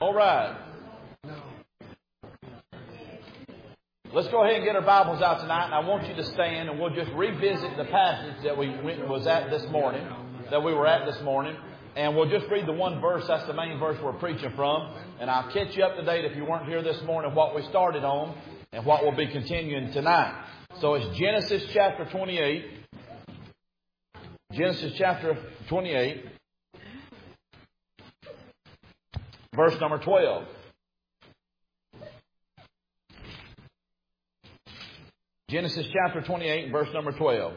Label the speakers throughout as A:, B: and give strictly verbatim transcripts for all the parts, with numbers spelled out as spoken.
A: All right. Let's go ahead and get our Bibles out tonight, and I want you to stand, and we'll just revisit the passage that we went, was at this morning, that we were at this morning, and we'll just read the one verse. That's the main verse we're preaching from, and I'll catch you up to date if you weren't here this morning what we started on and what we'll be continuing tonight. So it's Genesis chapter twenty-eight. Genesis chapter twenty-eight. Verse number twelve. Genesis chapter twenty-eight, verse number twelve.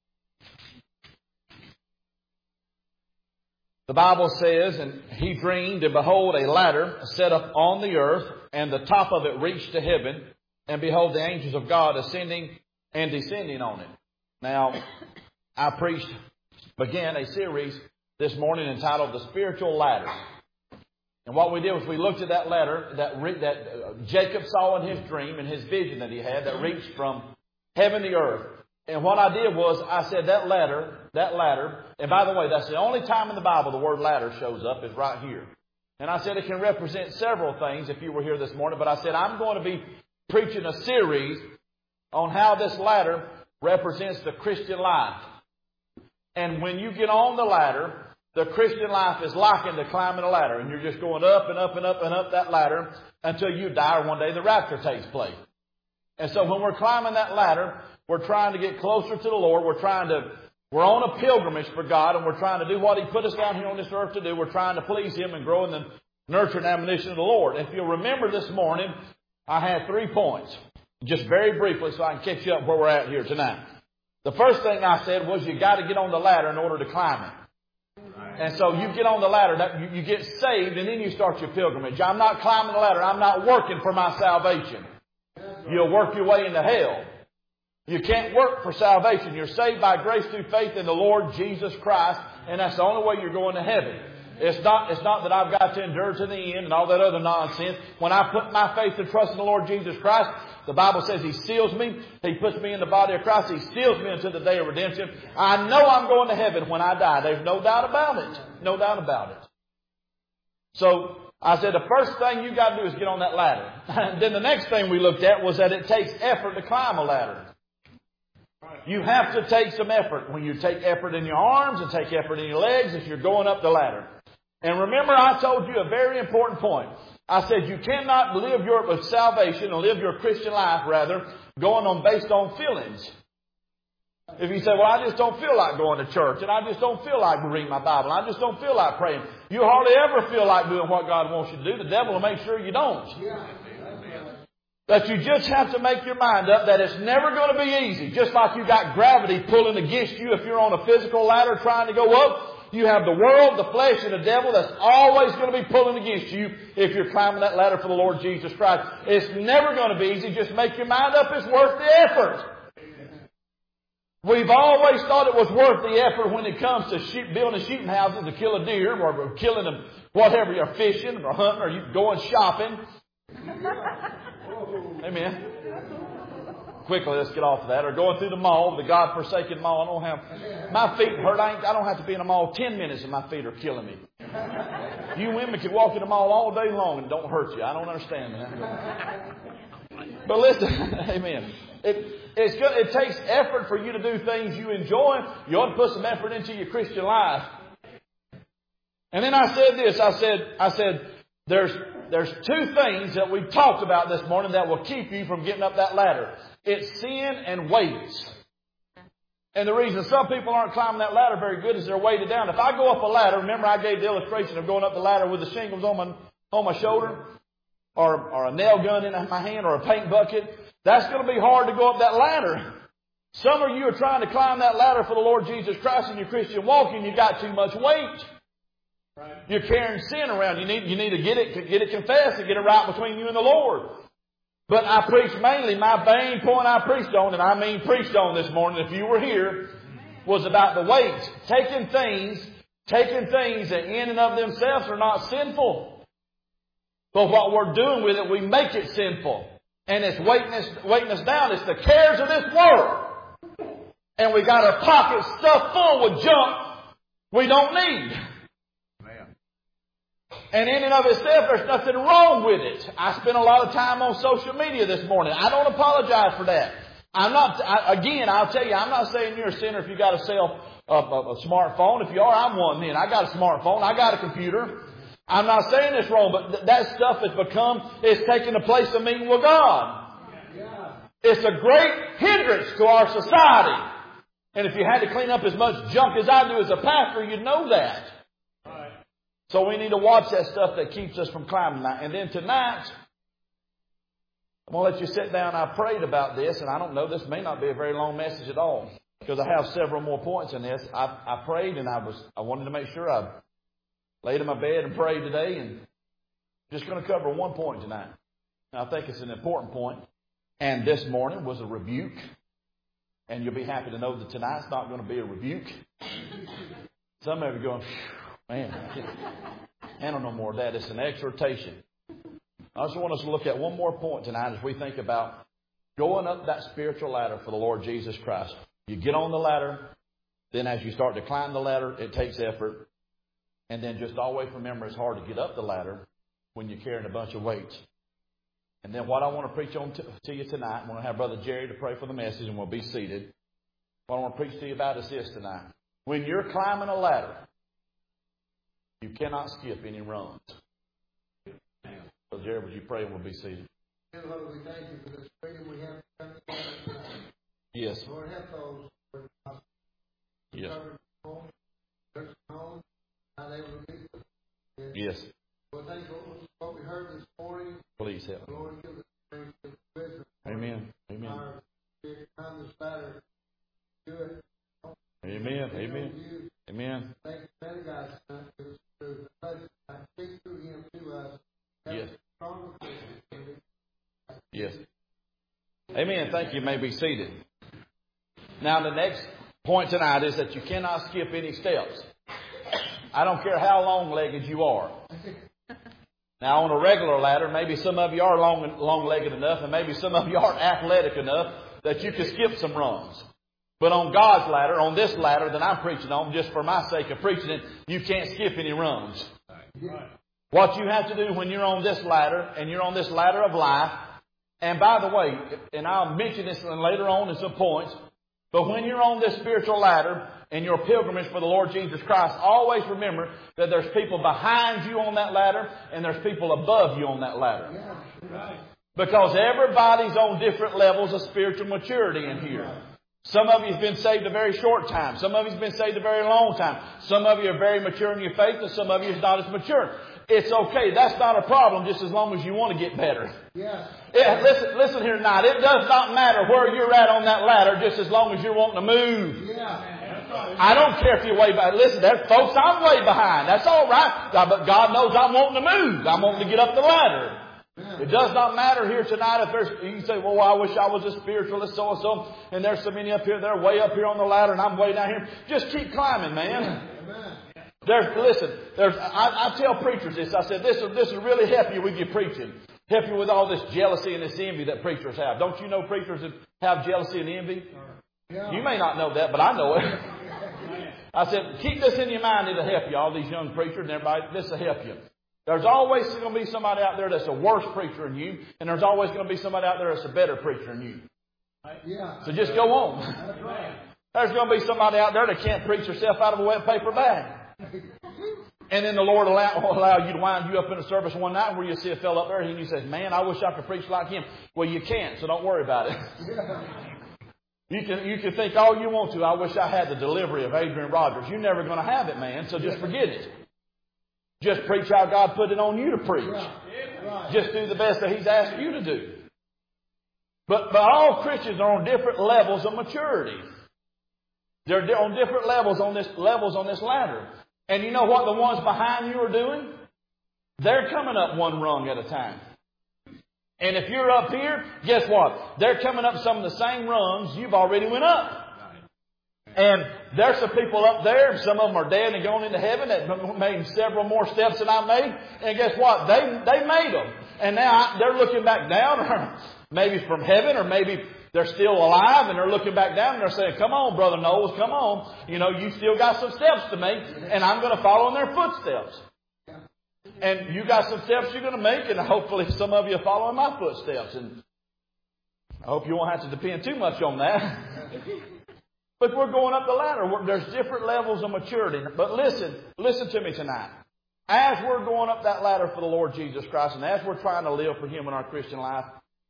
A: The Bible says, and he dreamed, and behold, a ladder set up on the earth, and the top of it reached to heaven, and behold, the angels of God ascending and descending on it. Now, I preached, began a series this morning entitled The Spiritual Ladder. And what we did was we looked at that ladder that re- that uh, Jacob saw in his dream and his vision that he had that reached from heaven to earth. And what I did was I said that ladder, that ladder, and by the way, that's the only time in the Bible the word ladder shows up is right here. And I said it can represent several things if you were here this morning, but I said I'm going to be preaching a series on how this ladder represents the Christian life. And when you get on the ladder, the Christian life is likened to climbing a ladder, and you're just going up and up and up and up that ladder until you die or one day the rapture takes place. And so when we're climbing that ladder, we're trying to get closer to the Lord. We're trying to, we're on a pilgrimage for God, and we're trying to do what He put us down here on this earth to do. We're trying to please Him and grow in the nurture and admonition of the Lord. If you'll remember this morning, I had three points, just very briefly so I can catch you up where we're at here tonight. The first thing I said was you got to get on the ladder in order to climb it. And so you get on the ladder, that you, you get saved, and then you start your pilgrimage. I'm not climbing the ladder. I'm not working for my salvation. You'll work your way into hell. You can't work for salvation. You're saved by grace through faith in the Lord Jesus Christ, and that's the only way you're going to heaven. It's not, it's not that I've got to endure to the end and all that other nonsense. When I put my faith and trust in the Lord Jesus Christ, the Bible says He seals me. He puts me in the body of Christ. He seals me until the day of redemption. I know I'm going to heaven when I die. There's no doubt about it. No doubt about it. So I said the first thing you got to do is get on that ladder. And then the next thing we looked at was that it takes effort to climb a ladder. You have to take some effort. When you take effort in your arms and take effort in your legs if you're going up the ladder. And remember, I told you a very important point. I said you cannot live your salvation or live your Christian life, rather, going on based on feelings. If you say, well, I just don't feel like going to church, and I just don't feel like reading my Bible, I just don't feel like praying. You hardly ever feel like doing what God wants you to do. The devil will make sure you don't. That you just have to make your mind up that it's never going to be easy. Just like you got gravity pulling against you if you're on a physical ladder trying to go up. You have the world, the flesh, and the devil that's always going to be pulling against you if you're climbing that ladder for the Lord Jesus Christ. It's never going to be easy. Just make your mind up. It's worth the effort. We've always thought it was worth the effort when it comes to shoot, building shooting houses to kill a deer or killing them, whatever you're fishing or hunting or you going shopping. Amen. Quickly, let's get off of that. Or going through the mall, the God-forsaken mall. I don't have, my feet hurt. I, ain't, I don't have to be in a mall ten minutes and my feet are killing me. You women can walk in the mall all day long and it don't hurt you. I don't understand that. But listen, amen. It, it's good. It takes effort for you to do things you enjoy. You ought to put some effort into your Christian life. And then I said this. I said, I said, there's, there's two things that we've talked about this morning that will keep you from getting up that ladder. It's sin and weights. And the reason some people aren't climbing that ladder very good is they're weighted down. If I go up a ladder, remember I gave the illustration of going up the ladder with the shingles on my, on my shoulder, or, or a nail gun in my hand, or a paint bucket. That's going to be hard to go up that ladder. Some of you are trying to climb that ladder for the Lord Jesus Christ in your Christian walk, and you got too much weight. You're carrying sin around. You need, you need to get it, get it confessed and get it right between you and the Lord. But I preached mainly, my main point I preached on, and I mean preached on this morning, if you were here, was about the weights. Taking things, taking things that in and of themselves are not sinful. But what we're doing with it, we make it sinful. And it's weighting us, weighting us down. It's the cares of this world. And we got our pockets stuffed full with junk we don't need. And in and of itself, there's nothing wrong with it. I spent a lot of time on social media this morning. I don't apologize for that. I'm not, I, again, I'll tell you, I'm not saying you're a sinner if you got a cell, a, a, a smartphone. If you are, I'm one then. I got a smartphone. I got a computer. I'm not saying it's wrong, but th- that stuff has become, it's taken the place of meeting with God. It's a great hindrance to our society. And if you had to clean up as much junk as I do as a pastor, you'd know that. So we need to watch that stuff that keeps us from climbing that. And then tonight, I'm going to let you sit down. I prayed about this, and I don't know, this may not be a very long message at all, because I have several more points in this. I, I prayed, and I was I wanted to make sure I laid in my bed and prayed today, and just going to cover one point tonight. Now, I think it's an important point. And this morning was a rebuke. And you'll be happy to know that tonight's not going to be a rebuke. Some of you are going, man, I can't handle no more of that. It's an exhortation. I just want us to look at one more point tonight as we think about going up that spiritual ladder for the Lord Jesus Christ. You get on the ladder, then as you start to climb the ladder, it takes effort. And then just always remember it's hard to get up the ladder when you're carrying a bunch of weights. And then what I want to preach on to, to you tonight, I'm going to have Brother Jerry to pray for the message, and we'll be seated. What I want to preach to you about is this tonight. When you're climbing a ladder, you cannot skip any rungs. Brother Jerry, would you pray and we'll be seated?
B: Lord, we thank you for this freedom we have to come together.
A: Yes.
B: Lord, help those who are
A: yes.
B: home, church home, how they will be.
A: Yes.
B: Lord, thank you for what we heard this morning.
A: Please help.
B: Lord, give us strength, give us wisdom.
A: Amen. Amen.
B: Our time this ladder, do it.
A: Amen. Amen. Amen.
B: Thank you, man, God, give us through the blessing. I speak through him to us.
A: Yes. Yes. Amen. Thank you. You may be seated. Now, the next point tonight is that you cannot skip any steps. I don't care how long-legged you are. Now, on a regular ladder, maybe some of you are long, long-legged enough, and maybe some of you aren't athletic enough that you can skip some rungs. But on God's ladder, on this ladder that I'm preaching on, just for my sake of preaching it, you can't skip any rungs. What you have to do when you're on this ladder, and you're on this ladder of life, and by the way, and I'll mention this later on in some points, but when you're on this spiritual ladder and your pilgrimage for the Lord Jesus Christ, always remember that there's people behind you on that ladder and there's people above you on that ladder. Because everybody's on different levels of spiritual maturity in here. Some of you have been saved a very short time. Some of you have been saved a very long time. Some of you are very mature in your faith, and some of you are not as mature. It's okay. That's not a problem, just as long as you want to get better.
B: Yeah.
A: Yeah, listen, listen here tonight. It does not matter where you're at on that ladder, just as long as you're wanting to move.
B: Yeah.
A: I don't care if you're way behind. Listen, there, folks, I'm way behind. That's all right. But God knows I'm wanting to move. I'm wanting to get up the ladder. It does not matter here tonight if there's, you can say, well, I wish I was a spiritualist so-and-so, and there's so many up here, they're way up here on the ladder, and I'm way down here. Just keep climbing, man.
B: Amen.
A: There's, listen, there's, I, I tell preachers this. I said, this will, this will really help you with your preaching. Help you with all this jealousy and this envy that preachers have. Don't you know preachers that have jealousy and envy?
B: Yeah.
A: You may not know that, but I know it. I said, keep this in your mind. It'll help you. All these young preachers and everybody, this will help you. There's always going to be somebody out there that's a worse preacher than you, and there's always going to be somebody out there that's a better preacher than you.
B: Yeah.
A: So just go on.
B: That's right.
A: There's going to be somebody out there that can't preach herself out of a wet paper bag. And then the Lord will allow, will allow you to wind you up in a service one night where you see a fellow up there and you say, man, I wish I could preach like him. Well, you can't, so don't worry about it. You can, you can think all you want to. I wish I had the delivery of Adrian Rogers. You're never going to have it, man, so just forget it. Just preach how God put it on you to preach. Just do the best that He's asked you to do. But, but all Christians are on different levels of maturity. They're on different levels on this levels on this ladder. And you know what the ones behind you are doing? They're coming up one rung at a time. And if you're up here, guess what? They're coming up some of the same rungs you've already went up. And there's some people up there, some of them are dead and gone into heaven that made several more steps than I made. And guess what? They they made them. And now they're looking back down, or maybe from heaven, or maybe they're still alive and they're looking back down and they're saying, come on, Brother Knowles, come on. You know, you still got some steps to make, and I'm going to follow in their footsteps. And you got some steps you're going to make, and hopefully some of you are following my footsteps. And I hope you won't have to depend too much on that. But we're going up the ladder. There's different levels of maturity. But listen, listen to me tonight. As we're going up that ladder for the Lord Jesus Christ, and as we're trying to live for Him in our Christian life,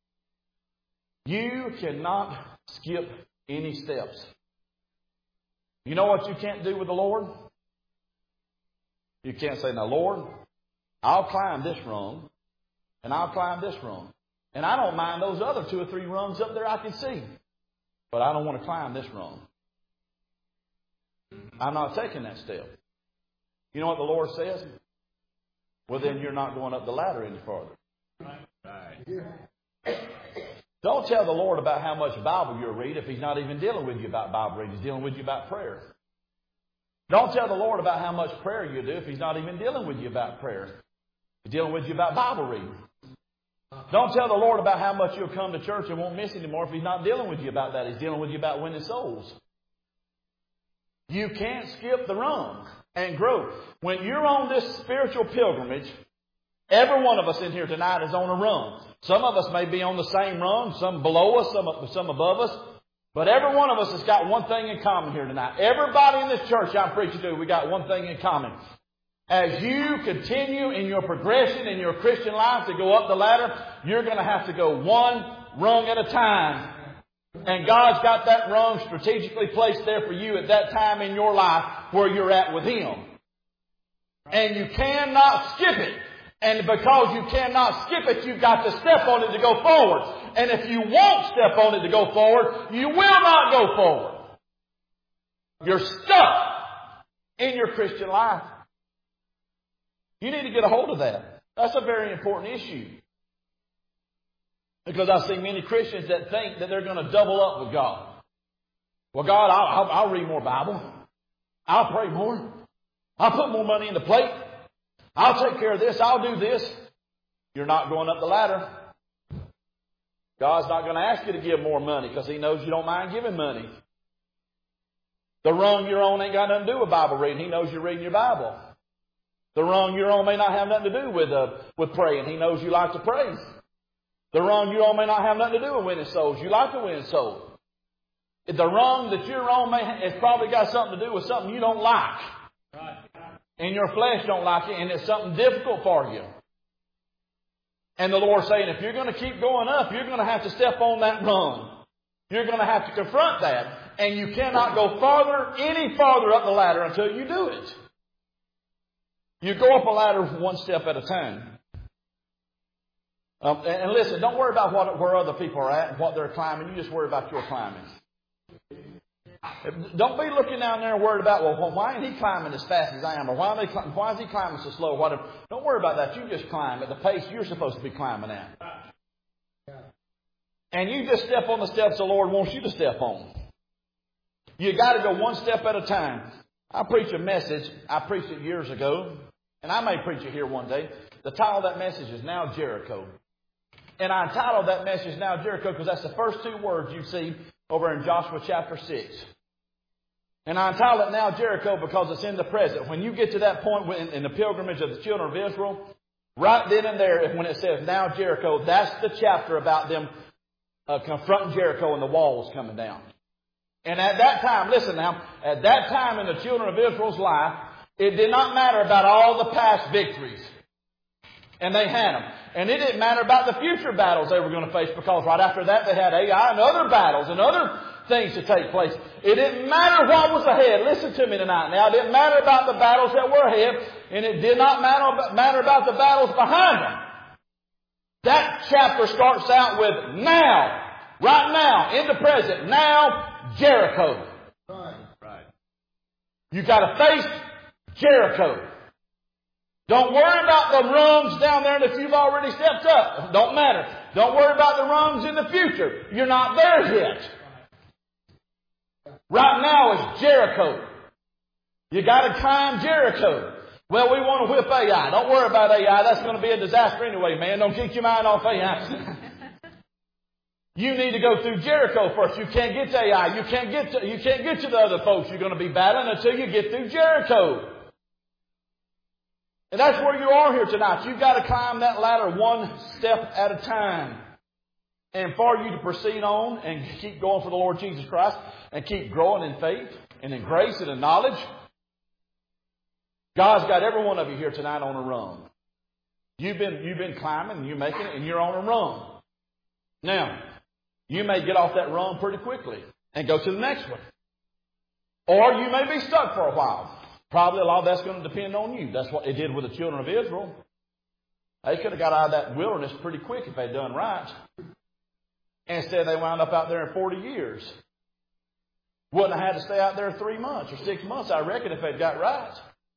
A: you cannot skip any steps. You know what you can't do with the Lord? You can't say, now, Lord, I'll climb this rung, and I'll climb this rung. And I don't mind those other two or three rungs up there I can see. But I don't want to climb this rung. I'm not taking that step. You know what the Lord says? Well, then you're not going up the ladder any farther. Don't tell the Lord about how much Bible you'll read if He's not even dealing with you about Bible reading. He's dealing with you about prayer. Don't tell the Lord about how much prayer you do if He's not even dealing with you about prayer. He's dealing with you about Bible reading. Don't tell the Lord about how much you'll come to church and won't miss anymore if He's not dealing with you about that. He's dealing with you about winning souls. You can't skip the rung and grow. When you're on this spiritual pilgrimage, every one of us in here tonight is on a rung. Some of us may be on the same rung, some below us, some, some above us. But every one of us has got one thing in common here tonight. Everybody in this church I'm preaching to, we got one thing in common. As you continue in your progression in your Christian life to go up the ladder, you're going to have to go one rung at a time. And God's got that rung strategically placed there for you at that time in your life where you're at with Him. And you cannot skip it. And because you cannot skip it, you've got to step on it to go forward. And if you won't step on it to go forward, you will not go forward. You're stuck in your Christian life. You need to get a hold of that. That's a very important issue. Because I see many Christians that think that they're going to double up with God. Well, God, I'll, I'll, I'll read more Bible. I'll pray more. I'll put more money in the plate. I'll take care of this. I'll do this. You're not going up the ladder. God's not going to ask you to give more money because He knows you don't mind giving money. The rung you're on ain't got nothing to do with Bible reading. He knows you're reading your Bible. The rung you're on may not have nothing to do with uh, with praying. He knows you like to pray. The rung you're on may not have nothing to do with winning souls. You like to win souls. The rung that you're on may ha- it's probably got something to do with something you don't like. And your flesh don't like it, and it's something difficult for you. And the Lord's saying, if you're going to keep going up, you're going to have to step on that rung. You're going to have to confront that. And you cannot go farther, any farther up the ladder until you do it. You go up a ladder one step at a time. Um, and, and listen, don't worry about what, where other people are at and what they're climbing. You just worry about your climbing. Don't be looking down there and worried about, well, why ain't he climbing as fast as I am? Or why, are they, why is he climbing so slow? Whatever. Don't worry about that. You just climb at the pace you're supposed to be climbing at. And you just step on the steps the Lord wants you to step on. You got to go one step at a time. I preached a message. I preached it years ago. And I may preach it here one day. The title of that message is Now Jericho. And I entitled that message Now Jericho because that's the first two words you see over in Joshua chapter six. And I entitled it Now Jericho because it's in the present. When you get to that point in, in the pilgrimage of the children of Israel, right then and there, when it says Now Jericho, that's the chapter about them uh, confronting Jericho and the walls coming down. And at that time, listen now, at that time in the children of Israel's life, it did not matter about all the past victories. And they had them. And it didn't matter about the future battles they were going to face because right after that they had Ai and other battles and other things to take place. It didn't matter what was ahead. Listen to me tonight. Now, it didn't matter about the battles that were ahead, and it did not matter, matter about the battles behind them. That chapter starts out with now, right now, in the present, now Jericho. Right. Right. You got to face Jericho. Don't worry about the rungs down there that you've already stepped up. Don't matter. Don't worry about the rungs in the future. You're not there yet. Right now is Jericho. You got to climb Jericho. Well, we want to whip Ai. Don't worry about Ai. That's going to be a disaster anyway, man. Don't keep your mind off Ai. You need to go through Jericho first. You can't get to Ai. You can't get to, you can't get to the other folks you're going to be battling until you get through Jericho. And that's where you are here tonight. You've got to climb that ladder one step at a time. And for you to proceed on and keep going for the Lord Jesus Christ and keep growing in faith and in grace and in knowledge, God's got every one of you here tonight on a run. You've been, you've been climbing and you're making it and you're on a run. Now, you may get off that run pretty quickly and go to the next one. Or you may be stuck for a while. Probably a lot of that's going to depend on you. That's what it did with the children of Israel. They could have got out of that wilderness pretty quick if they'd done right. Instead, they wound up out there in forty years. Wouldn't have had to stay out there three months or six months, I reckon, if they'd got right.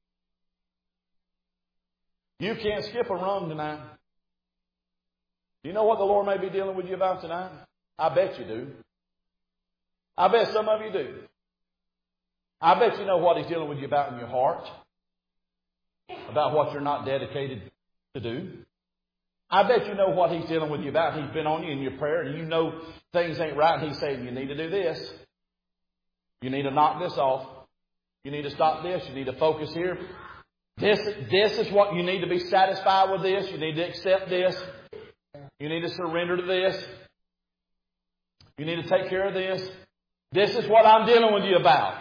A: You can't skip a run tonight. You know what the Lord may be dealing with you about tonight? I bet you do. I bet some of you do. I bet you know what He's dealing with you about in your heart. About what you're not dedicated to do. I bet you know what He's dealing with you about. He's been on you in your prayer and you know things ain't right. And He's saying you need to do this. You need to knock this off. You need to stop this. You need to focus here. This, this is what you need to be satisfied with this. You need to accept this. You need to surrender to this. You need to take care of this. This is what I'm dealing with you about.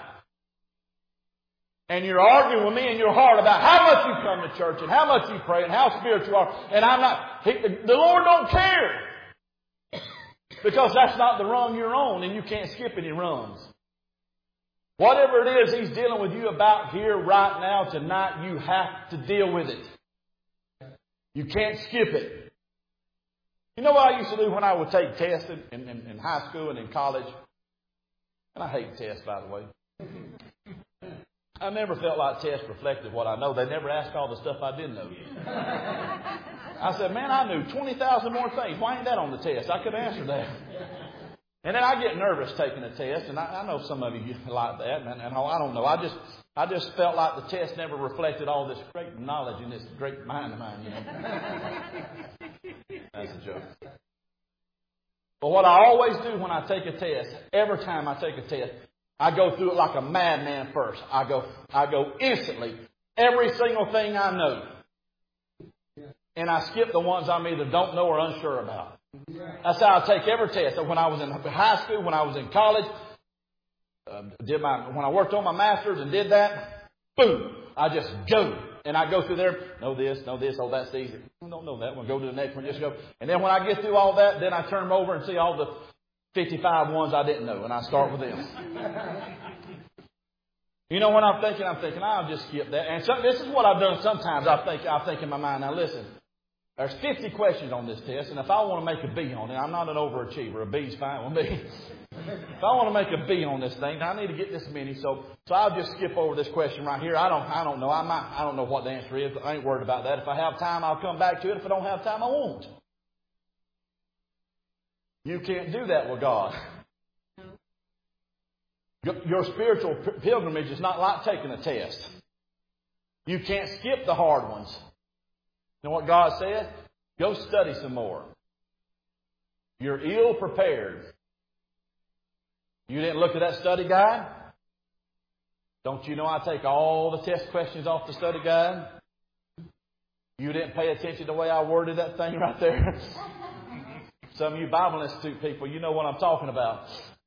A: And you're arguing with me in your heart about how much you come to church and how much you pray and how spiritual you are. And I'm not, he, the Lord don't care. Because that's not the run you're on and you can't skip any runs. Whatever it is He's dealing with you about here right now tonight, you have to deal with it. You can't skip it. You know what I used to do when I would take tests in, in, in high school and in college? And I hate tests, by the way. I never felt like tests reflected what I know. They never asked all the stuff I didn't know. I said, man, I knew twenty thousand more things. Why ain't that on the test? I could answer that. And then I get nervous taking a test, and I, I know some of you like that, and, and I don't know. I just I just felt like the test never reflected all this great knowledge and this great mind of mine, you know. That's a joke. But what I always do when I take a test, every time I take a test, I go through it like a madman first. I go, I go instantly. Every single thing I know. And I skip the ones I'm either don't know or unsure about. That's how I take every test. So when I was in high school, when I was in college, uh, did my when I worked on my master's and did that, boom, I just go. And I go through there, know this, know this, oh, that's easy. I don't know that one. Go to the next one, just go. And then when I get through all that, then I turn them over and see all the fifty-five ones I didn't know, and I start with them. You know, when I'm thinking, I'm thinking, I'll just skip that. And so, this is what I've done sometimes. I think, I think in my mind, now listen, there's fifty questions on this test, and if I want to make a B on it, I'm not an overachiever. A B's fine with me. If I want to make a B on this thing, I need to get this many. So, so I'll just skip over this question right here. I don't, I don't know. I might, I don't know what the answer is. I ain't worried about that. If I have time, I'll come back to it. If I don't have time, I won't. You can't do that with God. Your spiritual pilgrimage is not like taking a test. You can't skip the hard ones. You know what God said? Go study some more. You're ill prepared. You didn't look at that study guide? Don't you know I take all the test questions off the study guide? You didn't pay attention to the way I worded that thing right there? Some of you Bible Institute people, you know what I'm talking about.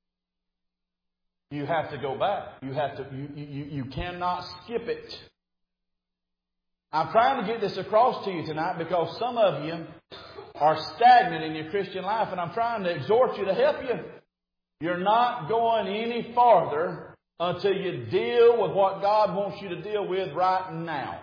A: You have to go back. You have to. You, you, you cannot skip it. I'm trying to get this across to you tonight because some of you are stagnant in your Christian life, and I'm trying to exhort you to help you. You're not going any farther until you deal with what God wants you to deal with right now.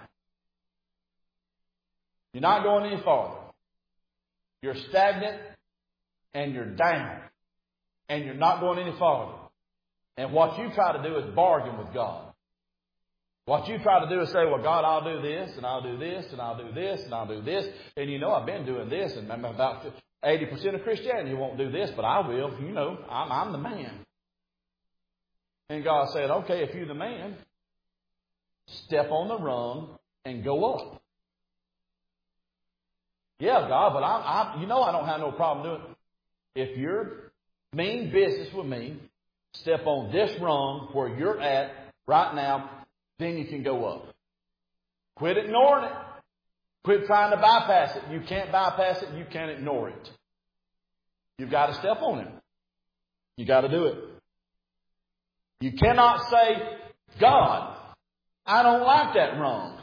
A: You're not going any farther. You're stagnant and you're down. And you're not going any farther. And what you try to do is bargain with God. What you try to do is say, well, God, I'll do this, and I'll do this, and I'll do this, and I'll do this. And you know, I've been doing this, and I'm about eighty percent of Christianity won't do this, but I will. You know, I'm, I'm the man. And God said, okay, if you're the man, step on the rung and go up. Yeah, God, but I, I, you know I don't have no problem doing it. If you're mean business with me, step on this rung where you're at right now, then you can go up. Quit ignoring it. Quit trying to bypass it. You can't bypass it. You can't ignore it. You've got to step on it. You got to do it. You cannot say, God, I don't like that wrong.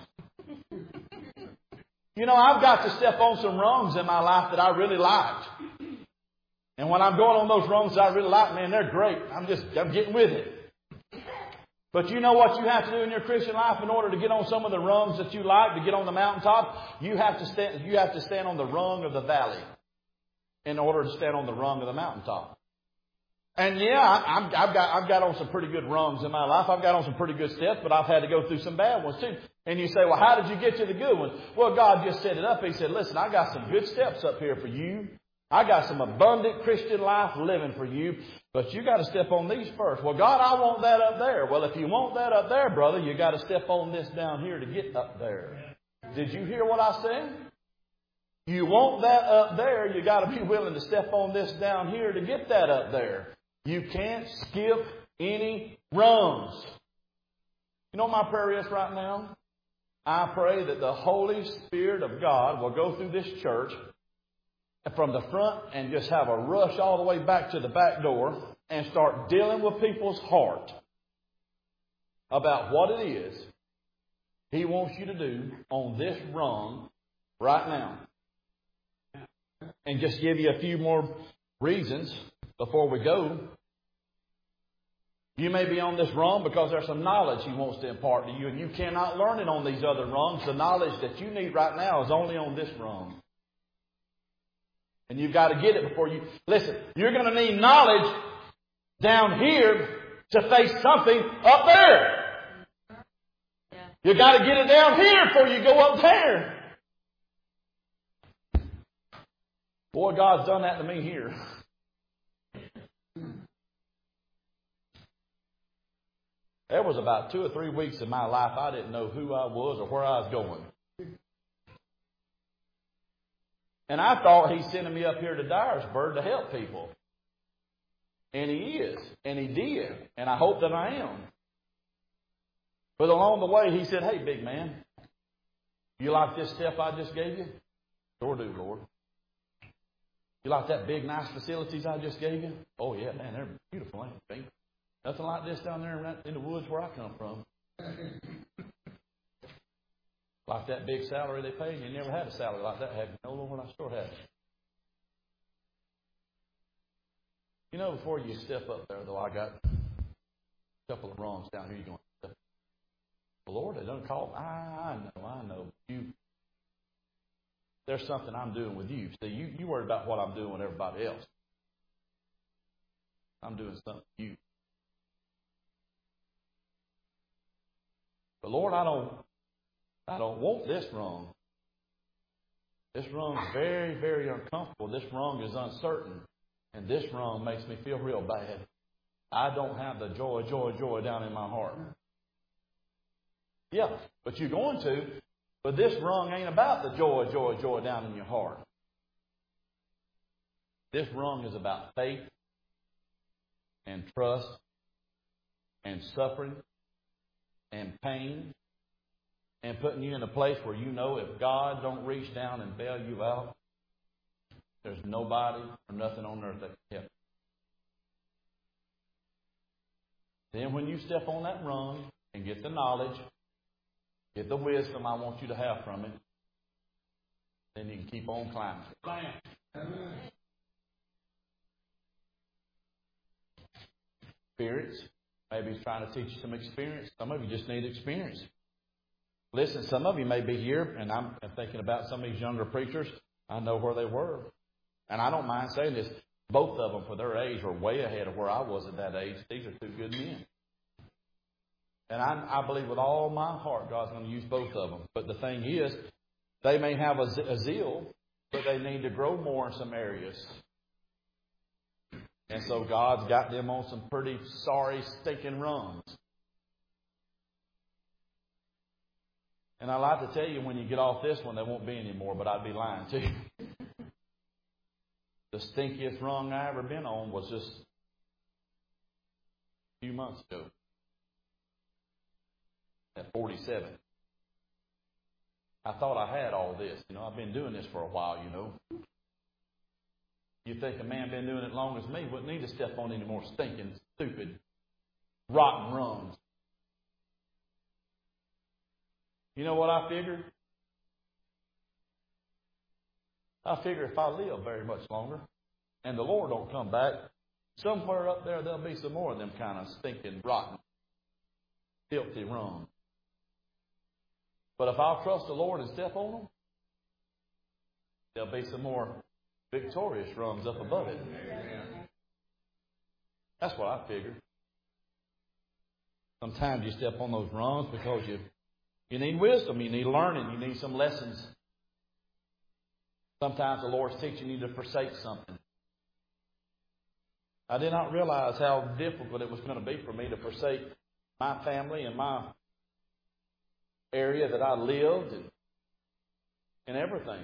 A: You know, I've got to step on some wrongs in my life that I really liked. And when I'm going on those wrongs that I really like, man, they're great. I'm just, I'm getting with it. But you know what you have to do in your Christian life in order to get on some of the rungs that you like, to get on the mountaintop? You have to stand, you have to stand on the rung of the valley in order to stand on the rung of the mountaintop. And yeah, I've, I've got, I've got on some pretty good rungs in my life. I've got on some pretty good steps, but I've had to go through some bad ones too. And you say, well, how did you get to the good ones? Well, God just set it up. He said, listen, I got some good steps up here for you. I got some abundant Christian life living for you, but you got to step on these first. Well, God, I want that up there. Well, if you want that up there, brother, you got to step on this down here to get up there. Did you hear what I said? You want that up there, you got to be willing to step on this down here to get that up there. You can't skip any rungs. You know what my prayer is right now? I pray that the Holy Spirit of God will go through this church from the front and just have a rush all the way back to the back door and start dealing with people's heart about what it is He wants you to do on this rung right now. And just give you a few more reasons before we go. You may be on this rung because there's some knowledge He wants to impart to you, and you cannot learn it on these other rungs. The knowledge that you need right now is only on this rung. And you've got to get it before you... Listen, you're going to need knowledge down here to face something up there. Yeah. You've got to get it down here before you go up there. Boy, God's done that to me here. There was about two or three weeks in my life I didn't know who I was or where I was going. And I thought He's sending me up here to Dyersburg to help people. And He is. And He did. And I hope that I am. But along the way, He said, hey, big man, you like this step I just gave you? Sure do, Lord. You like that big, nice facilities I just gave you? Oh, yeah, man, they're beautiful, ain't they? Nothing like this down there in, that, in the woods where I come from. Like that big salary they pay, and you never had a salary like that, have you? No, Lord, I sure have. You know, before you step up there, though, I got a couple of rungs down here. You're going, well, Lord, they don't call. I, I know, I know. You, there's something I'm doing with you. See, you, you worry about what I'm doing with everybody else. I'm doing something with you. But Lord, I don't, I don't want this rung. This rung is very, very uncomfortable. This rung is uncertain. And this rung makes me feel real bad. I don't have the joy, joy, joy down in my heart. Yeah, but you're going to. But this rung ain't about the joy, joy, joy down in your heart. This rung is about faith and trust and suffering and pain and putting you in a place where you know if God don't reach down and bail you out, there's nobody or nothing on earth that can help. Then when you step on that rung and get the knowledge, get the wisdom I want you to have from it, then you can keep on climbing. Experience. Maybe He's trying to teach you some experience. Some of you just need experience. Listen, some of you may be here, and I'm thinking about some of these younger preachers. I know where they were. And I don't mind saying this. Both of them, for their age, were way ahead of where I was at that age. These are two good men. And I, I believe with all my heart God's going to use both of them. But the thing is, they may have a, a zeal, but they need to grow more in some areas. And so God's got them on some pretty sorry, stinking rungs. And I like to tell you, when you get off this one, there won't be any more, but I'd be lying to you. The stinkiest rung I ever been on was just a few months ago. At forty-seven. I thought I had all this. You know, I've been doing this for a while, you know. You think a man been doing it long as me wouldn't need to step on any more stinking, stupid, rotten rungs. You know what I figured? I figure if I live very much longer and the Lord don't come back, somewhere up there there'll be some more of them kind of stinking, rotten, filthy rungs. But if I'll trust the Lord and step on them, there'll be some more victorious rungs up above it. That's what I figured. Sometimes you step on those rungs because you you need wisdom, you need learning, you need some lessons. Sometimes the Lord's teaching you to forsake something. I did not realize how difficult it was going to be for me to forsake my family and my area that I lived and, and everything.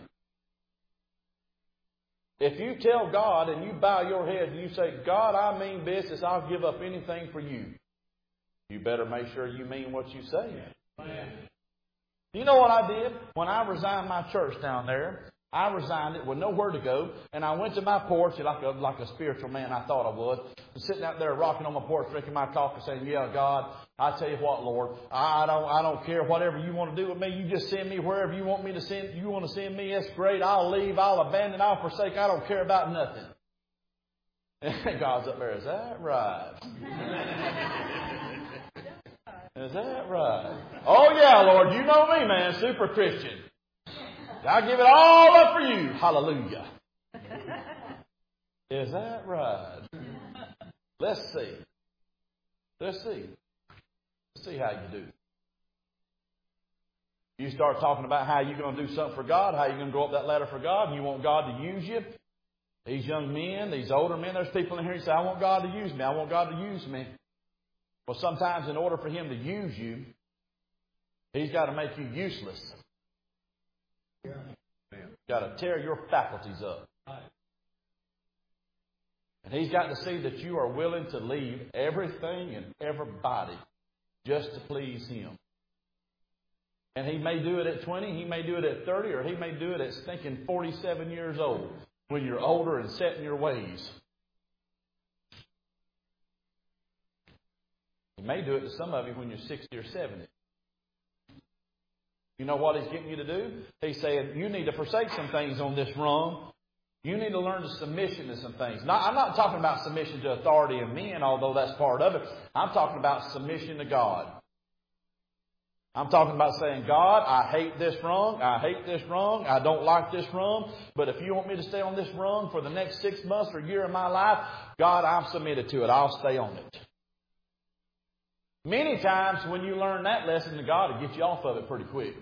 A: If you tell God and you bow your head and you say, God, I mean business, I'll give up anything for you, you better make sure you mean what you say. Amen. You know what I did? When I resigned my church down there, I resigned it with nowhere to go, and I went to my porch like a, like a spiritual man I thought I was, and sitting out there rocking on my porch, drinking my coffee, saying, yeah, God, I tell you what, Lord, I don't I don't care whatever you want to do with me. You just send me wherever you want me to send. You want to send me, that's great. I'll leave, I'll abandon, I'll forsake. I don't care about nothing. And God's up there, is that right? Is that right? Oh, yeah, Lord, you know me, man, super Christian. I give it all up for you. Hallelujah. Is that right? Let's see. Let's see. Let's see how you do. You start talking about how you're going to do something for God, how you're going to go up that ladder for God, and you want God to use you. These young men, these older men, there's people in here who say, I want God to use me. I want God to use me. Well, sometimes in order for Him to use you, He's got to make you useless. Yeah. Got to tear your faculties up. And He's got to see that you are willing to leave everything and everybody just to please Him. And He may do it at twenty, He may do it at thirty, or He may do it at stinking forty-seven years old when you're older and set in your ways. He may do it to some of you when you're sixty or seventy. You know what He's getting you to do? He's saying, you need to forsake some things on this rung. You need to learn to submission to some things. Now, I'm not talking about submission to authority and men, although that's part of it. I'm talking about submission to God. I'm talking about saying, God, I hate this rung. I hate this rung. I don't like this rung. But if you want me to stay on this rung for the next six months or year of my life, God, I'm submitted to it. I'll stay on it. Many times when you learn that lesson, God will get you off of it pretty quick.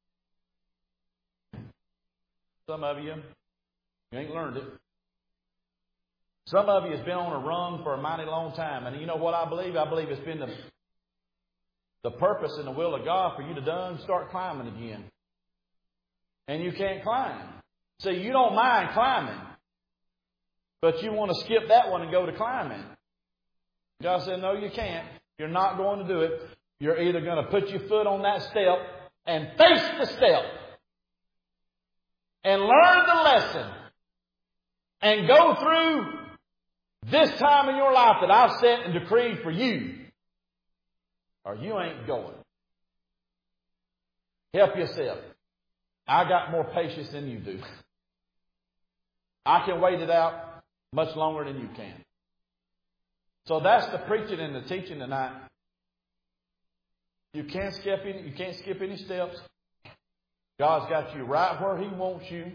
A: Some of you, you ain't learned it. Some of you has been on a rung for a mighty long time. And you know what I believe? I believe it's been the, the purpose and the will of God for you to done start climbing again. And you can't climb. See, you don't mind climbing. But you want to skip that one and go to climbing. God said, no, you can't. You're not going to do it. You're either going to put your foot on that step and face the step and learn the lesson and go through this time in your life that I've set and decreed for you, or you ain't going. Help yourself. I got more patience than you do. I can wait it out much longer than you can. So that's the preaching and the teaching tonight. You can't skip any, you can't skip any steps. God's got you right where He wants you.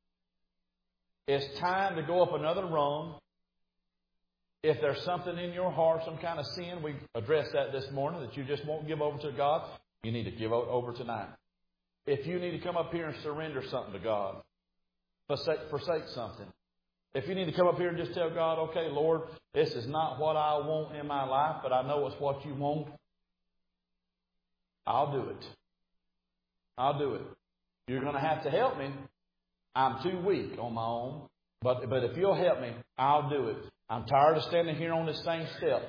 A: It's time to go up another rung. If there's something in your heart, some kind of sin, we addressed that this morning, that you just won't give over to God, you need to give over tonight. If you need to come up here and surrender something to God, forsake, forsake something. If you need to come up here and just tell God, okay, Lord, this is not what I want in my life, but I know it's what you want, I'll do it. I'll do it. You're going to have to help me. I'm too weak on my own. But, but if you'll help me, I'll do it. I'm tired of standing here on this same step.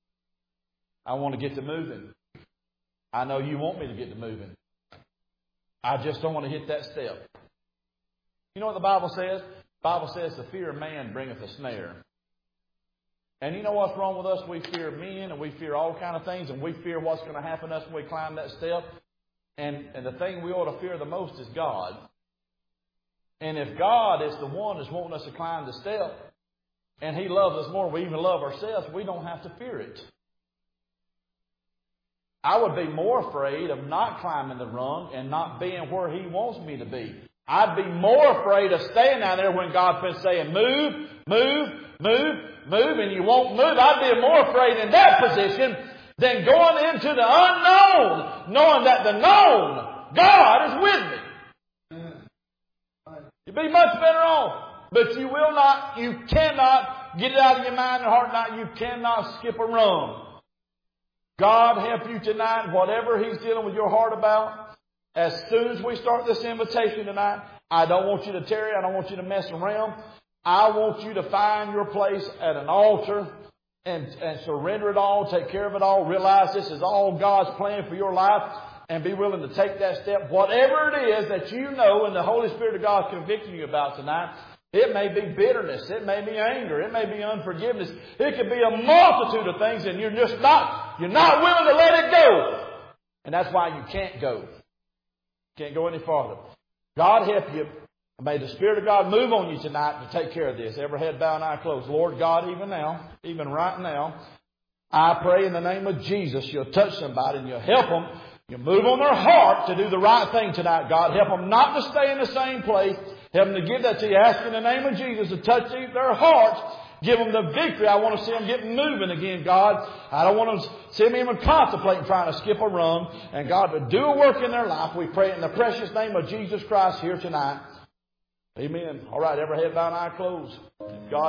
A: I want to get to moving. I know you want me to get to moving. I just don't want to hit that step. You know what the Bible says? The Bible says the fear of man bringeth a snare. And you know what's wrong with us? We fear men and we fear all kind of things, and we fear what's going to happen to us when we climb that step. And, and the thing we ought to fear the most is God. And if God is the one that's wanting us to climb the step, and He loves us more than we even love ourselves, we don't have to fear it. I would be more afraid of not climbing the rung and not being where He wants me to be. I'd be more afraid of staying down there when God's been saying, move, move, move, move, and you won't move. I'd be more afraid in that position than going into the unknown, knowing that the known God is with me. You'd be much better off. But you will not, you cannot get it out of your mind and heart now. You cannot skip a rung. God help you tonight, whatever He's dealing with your heart about. As soon as we start this invitation tonight, I don't want you to tarry. I don't want you to mess around. I want you to find your place at an altar and, and surrender it all, take care of it all. Realize this is all God's plan for your life and be willing to take that step. Whatever it is that you know and the Holy Spirit of God is convicting you about tonight, it may be bitterness. It may be anger. It may be unforgiveness. It could be a multitude of things, and you're just not, you're not willing to let it go. And that's why you can't go. Can't go any farther. God help you. May the Spirit of God move on you tonight to take care of this. Every head bowed and eye closed. Lord God, even now, even right now, I pray in the name of Jesus, You'll touch somebody and You'll help them. You move on their heart to do the right thing tonight, God. Help them not to stay in the same place. Help them to give that to You. Ask in the name of Jesus to touch their hearts. Give them the victory. I want to see them get moving again, God. I don't want to see them even contemplating trying to skip a rung. And God, to do a work in their life, we pray in the precious name of Jesus Christ here tonight. Amen. All right, every head bowed and eye closed. God